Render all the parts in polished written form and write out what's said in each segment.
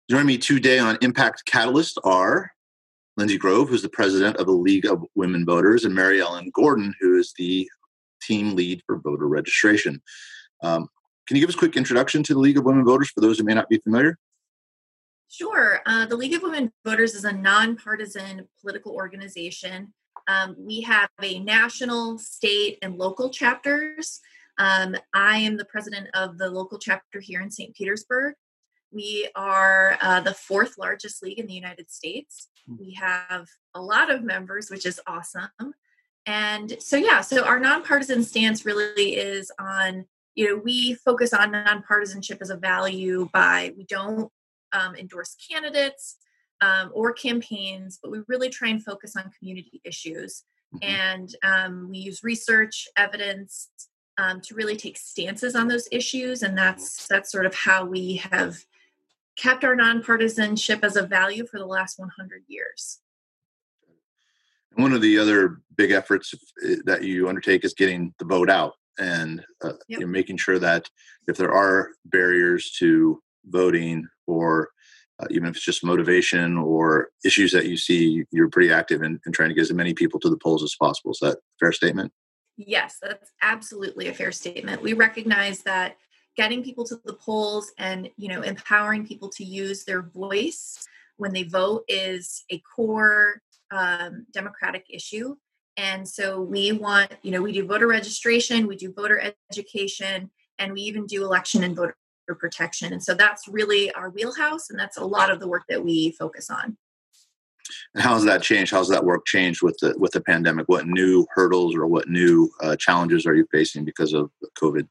Joining me today on Impact Catalyst are Lindsay Grove, who's the president of the League of Women Voters, and Mary Ellen Gordon, who is the team lead for voter registration. Can you give us a quick introduction to the League of Women Voters for those who may not be familiar? Sure. The League of Women Voters is a nonpartisan political organization. We have a national, state, and local chapters. I am the president of the local chapter here in St. Petersburg. We are the fourth largest league in the United States. We have a lot of members, which is awesome. And so our nonpartisan stance really is on, we focus on nonpartisanship as a value we don't endorse candidates or campaigns, but we really try and focus on community issues. And we use research, evidence to really take stances on those issues. And that's sort of how we have kept our nonpartisanship as a value for the last 100 years. One of the other big efforts that you undertake is getting the vote out and making sure that if there are barriers to voting or even if it's just motivation or issues that you see, you're pretty active in trying to get as many people to the polls as possible. Is that a fair statement? Yes, that's absolutely a fair statement. We recognize that getting people to the polls and, empowering people to use their voice when they vote is a core democratic issue. And so we want, we do voter registration, we do voter education, and we even do election and voter protection. And so that's really our wheelhouse, and that's a lot of the work that we focus on. And how has that changed? How's that work changed with the pandemic? What new hurdles or what new challenges are you facing because of COVID?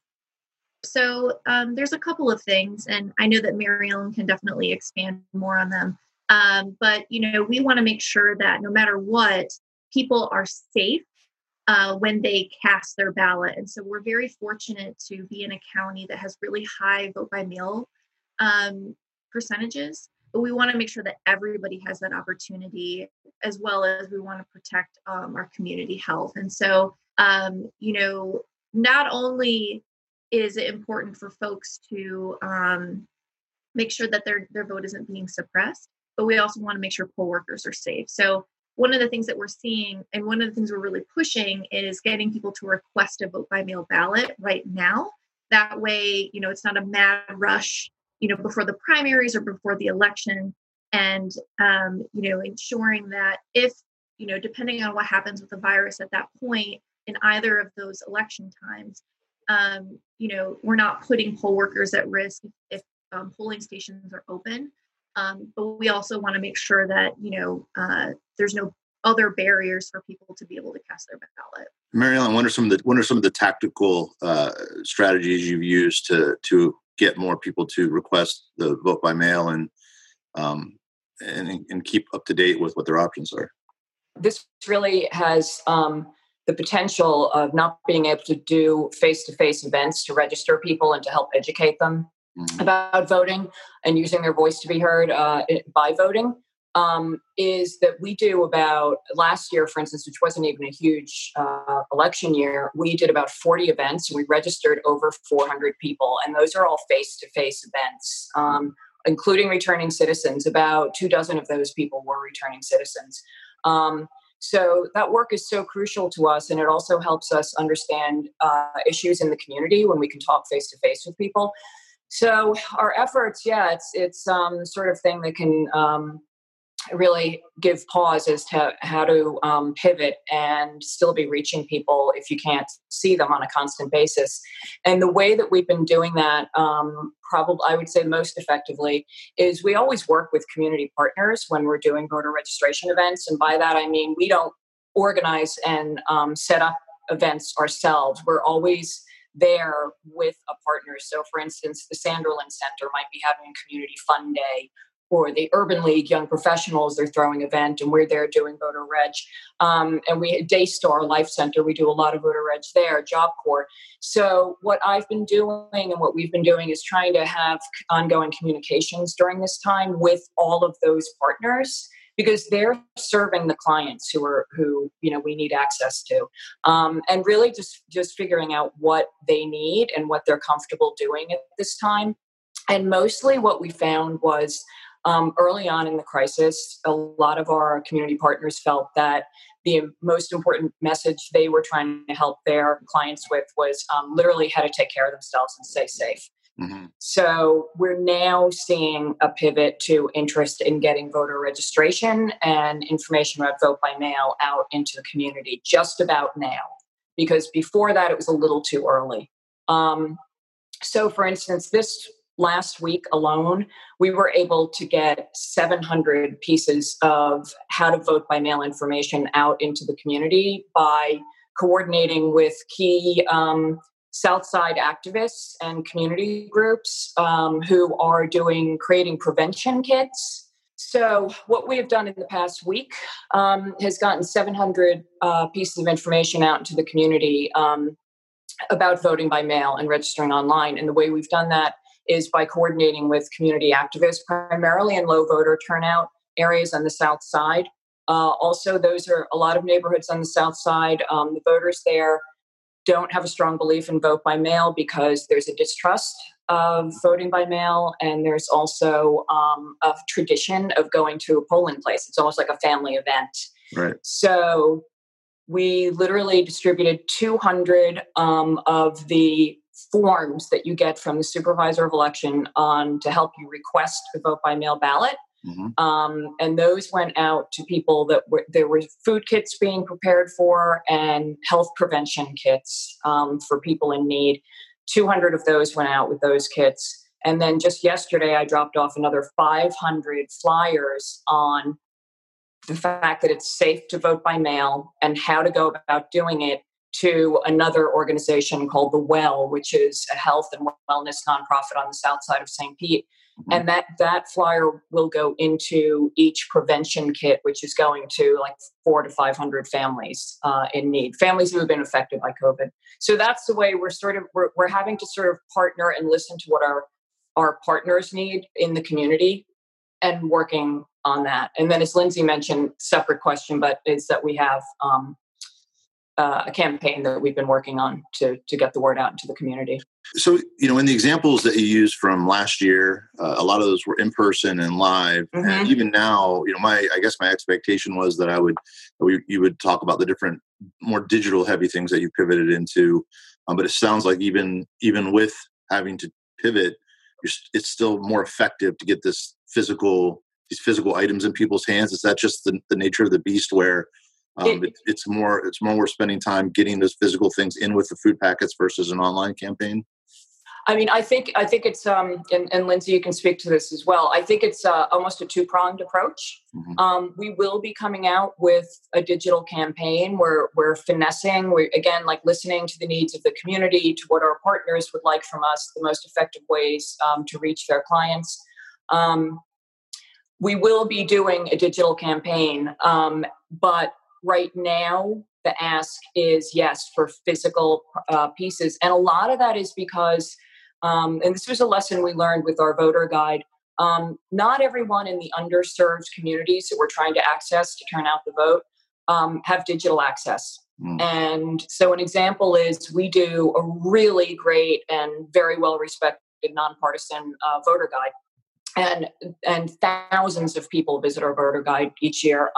So there's a couple of things, and I know that Mary Ellen can definitely expand more on them. But, we want to make sure that no matter what, people are safe when they cast their ballot. And so we're very fortunate to be in a county that has really high vote by mail percentages. But we want to make sure that everybody has that opportunity, as well as we want to protect our community health. And so, not only is it important for folks to make sure that their vote isn't being suppressed, but we also want to make sure poll workers are safe. So one of the things that we're seeing, and one of the things we're really pushing, is getting people to request a vote by mail ballot right now. That way, it's not a mad rush, before the primaries or before the election. And, ensuring that if, depending on what happens with the virus at that point in either of those election times, we're not putting poll workers at risk if polling stations are open. But we also want to make sure that, there's no other barriers for people to be able to cast their ballot. Mary Ellen, what are some of the tactical strategies you've used to get more people to request the vote by mail and keep up to date with what their options are? This really has the potential of not being able to do face-to-face events to register people and to help educate them about voting and using their voice to be heard by voting, is that we do about, last year, for instance, which wasn't even a huge election year, we did about 40 events and we registered over 400 people. And those are all face-to-face events, including returning citizens. About 24 of those people were returning citizens. So that work is so crucial to us, and it also helps us understand issues in the community when we can talk face-to-face with people. So our efforts, it's sort of thing that can really give pause as to how to pivot and still be reaching people if you can't see them on a constant basis. And the way that we've been doing that, probably I would say most effectively, is we always work with community partners when we're doing voter registration events. And by that, I mean, we don't organize and set up events ourselves. We're always there with a partner. So for instance, the Sanderlin Center might be having a community fun day, or the Urban League Young Professionals, they're throwing an event and we're there doing voter reg. And we Daystar Life Center, we do a lot of voter reg there, Job Corps. So what I've been doing and what we've been doing is trying to have ongoing communications during this time with all of those partners, because they're serving the clients who we need access to, and really just figuring out what they need and what they're comfortable doing at this time. And mostly what we found was Early on in the crisis, a lot of our community partners felt that the most important message they were trying to help their clients with was literally how to take care of themselves and stay safe. Mm-hmm. So we're now seeing a pivot to interest in getting voter registration and information about vote by mail out into the community just about now, because before that it was a little too early. So for instance, this last week alone, we were able to get 700 pieces of how to vote by mail information out into the community by coordinating with key Southside activists and community groups who are creating prevention kits. So what we have done in the past week has gotten 700 pieces of information out into the community about voting by mail and registering online. And the way we've done that is by coordinating with community activists, primarily in low voter turnout areas on the South Side. Also, those are a lot of neighborhoods on the South Side. The voters there don't have a strong belief in vote by mail because there's a distrust of voting by mail, and there's also a tradition of going to a polling place. It's almost like a family event. Right. So we literally distributed 200 of the forms that you get from the supervisor of election to help you request a vote by mail ballot. Mm-hmm. And those went out to people there were food kits being prepared for and health prevention kits for people in need. 200 of those went out with those kits. And then just yesterday, I dropped off another 500 flyers on the fact that it's safe to vote by mail and how to go about doing it to another organization called The Well, which is a health and wellness nonprofit on the south side of St. Pete. And that flyer will go into each prevention kit, which is going to like 400 to 500 families in need, families who have been affected by COVID. So that's the way we're having to sort of partner and listen to what our partners need in the community and working on that. And then, as Lindsay mentioned, separate question, but is that we have a campaign that we've been working on to get the word out into the community. So, in the examples that you used from last year, a lot of those were in person and live. Mm-hmm. And even now, I guess my expectation was that you would talk about the different, more digital heavy things that you pivoted into. But it sounds like even with having to pivot, it's still more effective to get these physical items in people's hands. Is that just the nature of the beast where it's more we're spending time getting those physical things in with the food packets versus an online campaign? I mean, I think it's and Lindsay, you can speak to this as well. I think it's almost a two-pronged approach. Mm-hmm. We will be coming out with a digital campaign where we're finessing. We're again listening to the needs of the community, to what our partners would like from us, the most effective ways to reach their clients. We will be doing a digital campaign, but right now the ask is yes for physical pieces, and a lot of that is because. And this was a lesson we learned with our voter guide. Not everyone in the underserved communities that we're trying to access to turn out the vote have digital access. Mm. And so an example is we do a really great and very well-respected nonpartisan voter guide. And thousands of people visit our voter guide each year.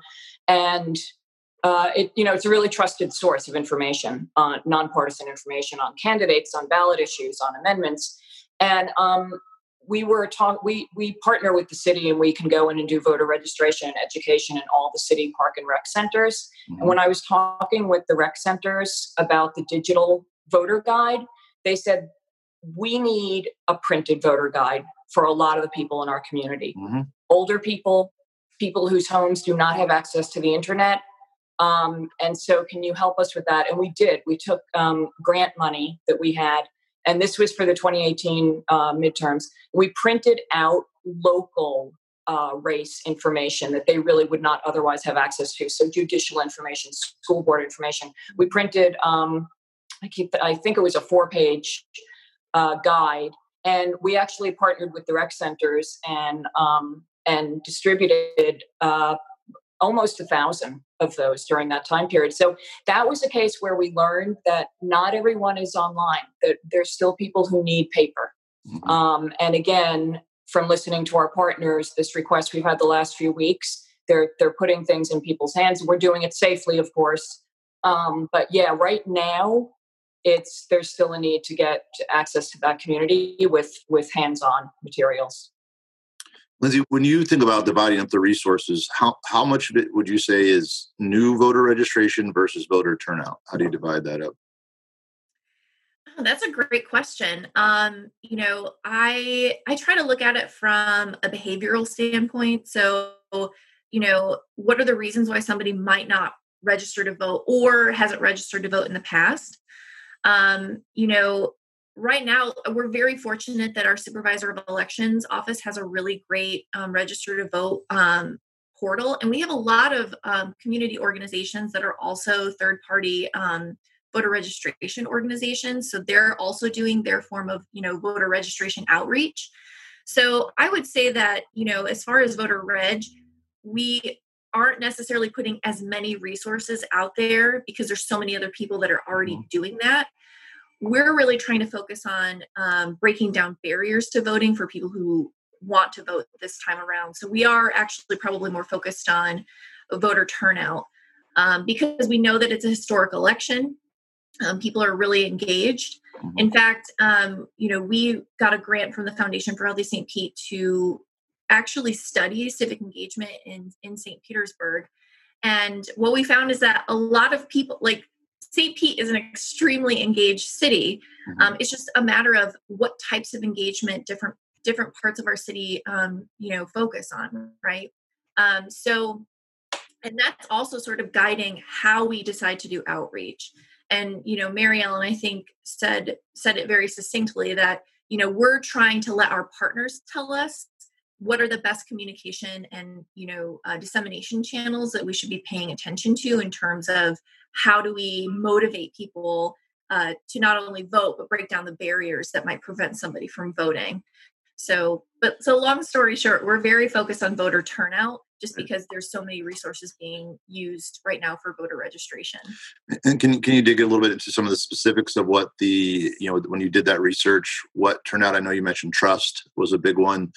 It's a really trusted source of information, nonpartisan information on candidates, on ballot issues, on amendments. And we partner with the city, and we can go in and do voter registration and education in all the city park and rec centers. Mm-hmm. And when I was talking with the rec centers about the digital voter guide, they said, we need a printed voter guide for a lot of the people in our community. Mm-hmm. Older people whose homes do not have access to the internet. And so can you help us with that? And we did. We took grant money that we had, and this was for the 2018 midterms. We printed out local race information that they really would not otherwise have access to. So judicial information, school board information. We printed, I think it was a 4-page guide, and we actually partnered with the rec centers and distributed almost 1,000 of those during that time period. So that was a case where we learned that not everyone is online, that there's still people who need paper. Mm-hmm. And again, from listening to our partners, this request we've had the last few weeks, they're putting things in people's hands. We're doing it safely, of course. But yeah, right now, there's still a need to get access to that community with hands-on materials. Lindsay, when you think about dividing up the resources, how much of it would you say is new voter registration versus voter turnout? How do you divide that up? Oh, that's a great question. I try to look at it from a behavioral standpoint. So, what are the reasons why somebody might not register to vote or hasn't registered to vote in the past? Right now, we're very fortunate that our supervisor of elections office has a really great register to vote portal. And we have a lot of community organizations that are also third-party voter registration organizations. So they're also doing their form of, voter registration outreach. So I would say that, as far as voter reg, we aren't necessarily putting as many resources out there because there's so many other people that are already doing that. We're really trying to focus on breaking down barriers to voting for people who want to vote this time around. So we are actually probably more focused on voter turnout because we know that it's a historic election. People are really engaged. In fact, we got a grant from the Foundation for Healthy St. Pete to actually study civic engagement in St. Petersburg. And what we found is that a lot of people, like St. Pete is an extremely engaged city. It's just a matter of what types of engagement different parts of our city, focus on, right? And that's also sort of guiding how we decide to do outreach. And, Mary Ellen, I think, said it very succinctly that, we're trying to let our partners tell us what are the best communication and, dissemination channels that we should be paying attention to in terms of how do we motivate people to not only vote, but break down the barriers that might prevent somebody from voting. So long story short, we're very focused on voter turnout just because there's so many resources being used right now for voter registration. And can you dig a little bit into some of the specifics of what when you did that research, what turnout? I know you mentioned trust was a big one.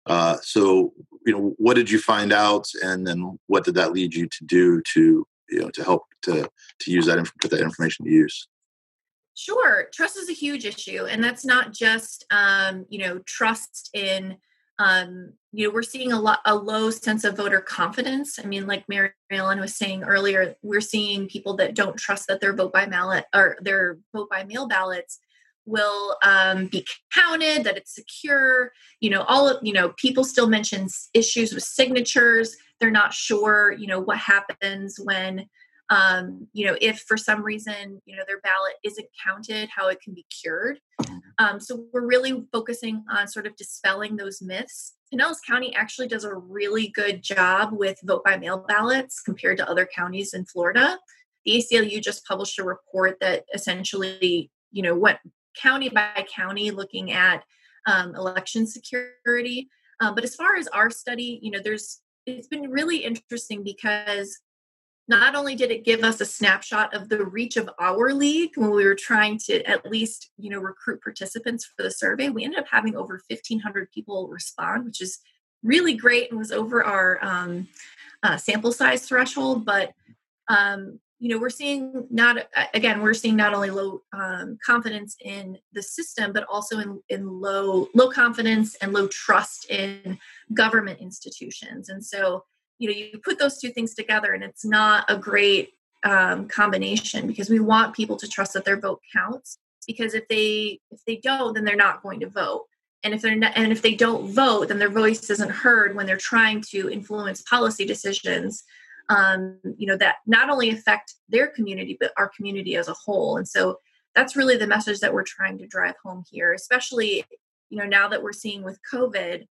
What did you find out, and then what did that lead you to do to help to use that put that information to use? Sure. Trust is a huge issue. And that's not just, trust in, we're seeing a low sense of voter confidence. I mean, like Mary Ellen was saying earlier, we're seeing people that don't trust that their vote by ballot or their vote by mail ballots will be counted, that it's secure. People still mention issues with signatures. They're not sure, what happens when if for some reason, their ballot isn't counted, how it can be cured. So we're really focusing on sort of dispelling those myths. Pinellas County actually does a really good job with vote by mail ballots compared to other counties in Florida. The ACLU just published a report that essentially, went county by county looking at election security. But as far as our study, it's been really interesting because not only did it give us a snapshot of the reach of our league when we were trying to at least, recruit participants for the survey, we ended up having over 1,500 people respond, which is really great and was over our sample size threshold. But, we're seeing not only low confidence in the system, but also in low confidence and low trust in government institutions. And so, you put those two things together and it's not a great combination because we want people to trust that their vote counts, because if they don't, then they're not going to vote. And if they don't vote, then their voice isn't heard when they're trying to influence policy decisions, that not only affect their community, but our community as a whole. And so that's really the message that we're trying to drive home here, especially, now that we're seeing with COVID,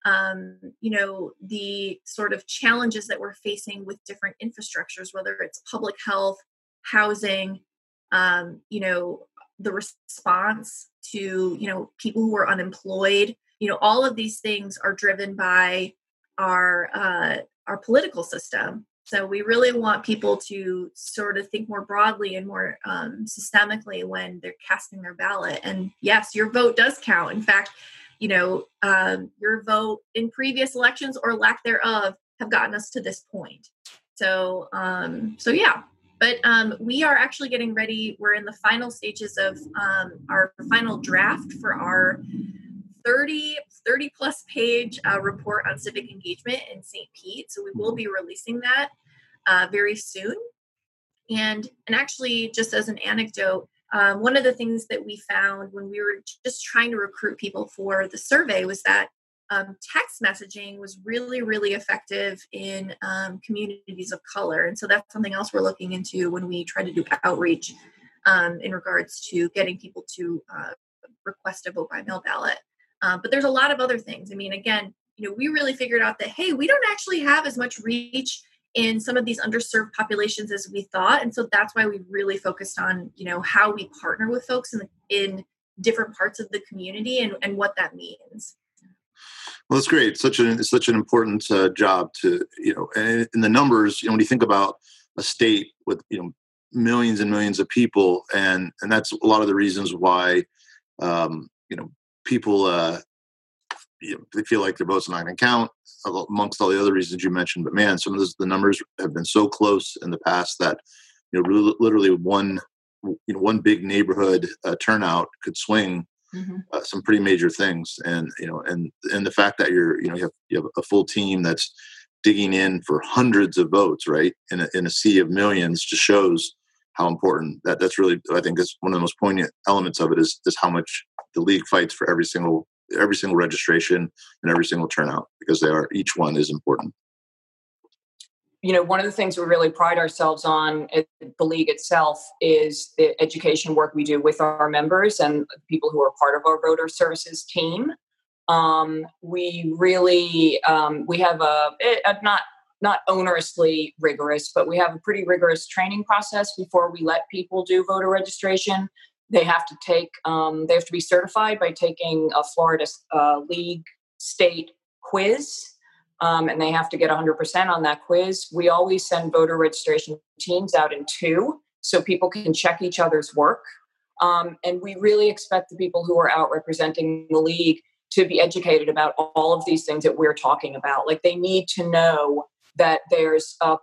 the sort of challenges that we're facing with different infrastructures, whether it's public health, housing, the response to, people who are unemployed, all of these things are driven by our political system. So we really want people to sort of think more broadly and more systemically when they're casting their ballot. And yes, your vote does count. In fact, your vote in previous elections or lack thereof have gotten us to this point. So yeah. But we are actually getting ready. We're in the final stages of our final draft for our 30 plus page report on civic engagement in St. Pete. So we will be releasing that very soon. And actually, just as an anecdote, one of the things that we found when we were just trying to recruit people for the survey was that text messaging was really, really effective in communities of color. And so that's something else we're looking into when we try to do outreach in regards to getting people to request a vote by mail ballot. But there's a lot of other things. I mean, again, we really figured out that, hey, we don't actually have as much reach in some of these underserved populations as we thought. And so that's why we really focused on, how we partner with folks in different parts of the community and what that means. Well, that's great. Such an important job to, and in the numbers, when you think about a state with, millions and millions of people, and that's a lot of the reasons why, people, they feel like their vote's not going to count amongst all the other reasons you mentioned. But man, some of the numbers have been so close in the past that, literally one big neighborhood turnout could swing some pretty major things. And, and the fact that you have a full team that's digging in for hundreds of votes, right, in a sea of millions, just shows how important that's really, I think, is one of the most poignant elements of it is how much the league fights for every single registration and every single turnout, because each one is important. One of the things we really pride ourselves on at the league itself is the education work we do with our members and people who are part of our voter services team. We really, we have not onerously rigorous, but we have a pretty rigorous training process before we let people do voter registration. They have to be certified by taking a Florida League state quiz. And they have to get 100% on that quiz. We always send voter registration teams out in 2 so people can check each other's work. And we really expect the people who are out representing the league to be educated about all of these things that we're talking about. Like, they need to know that there's a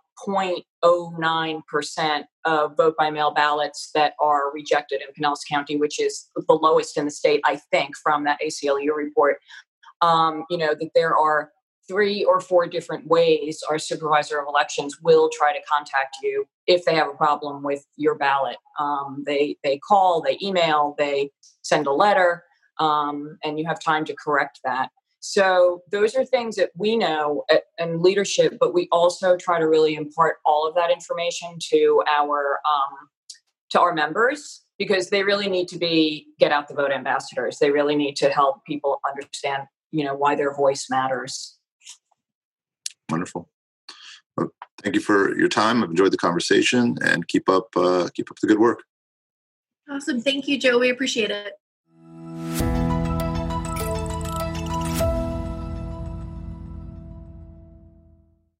0.09% of vote by mail ballots that are rejected in Pinellas County, which is the lowest in the state, I think, from that ACLU report. That there are 3 or 4 different ways our supervisor of elections will try to contact you if they have a problem with your ballot. They call, they email, they send a letter, and you have time to correct that. So those are things that we know in leadership, but we also try to really impart all of that information to our members, because they really need to be get out the vote ambassadors. They really need to help people understand, why their voice matters. Wonderful. Well, thank you for your time. I've enjoyed the conversation, and keep up the good work. Awesome. Thank you, Joe. We appreciate it.